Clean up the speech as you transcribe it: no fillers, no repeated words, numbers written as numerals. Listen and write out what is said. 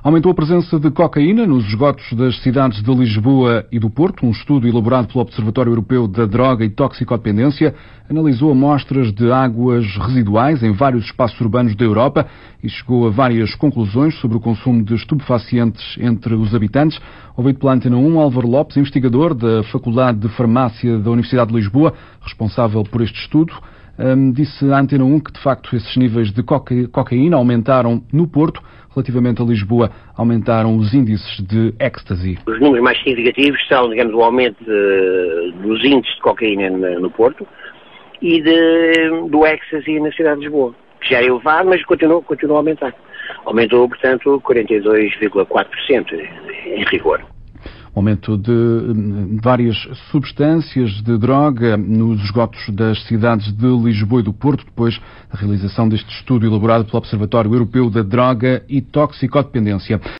Aumentou a presença de cocaína nos esgotos das cidades de Lisboa e do Porto. Um estudo elaborado pelo Observatório Europeu da Droga e Toxicodependência analisou amostras de águas residuais em vários espaços urbanos da Europa e chegou a várias conclusões sobre o consumo de estupefacientes entre os habitantes. Ouvido pela Antena 1, Álvaro Lopes, investigador da Faculdade de Farmácia da Universidade de Lisboa, responsável por este estudo, disse à Antena 1 que, de facto, esses níveis de cocaína aumentaram no Porto. Relativamente a Lisboa, aumentaram os índices de ecstasy. Os números mais significativos são, digamos, o aumento dos índices de cocaína no Porto e do ecstasy na cidade de Lisboa, que já é elevado, mas continua a aumentar. Aumentou, portanto, 42,4% em rigor. Aumento de várias substâncias de droga nos esgotos das cidades de Lisboa e do Porto, depois da realização deste estudo elaborado pelo Observatório Europeu da Droga e Toxicodependência.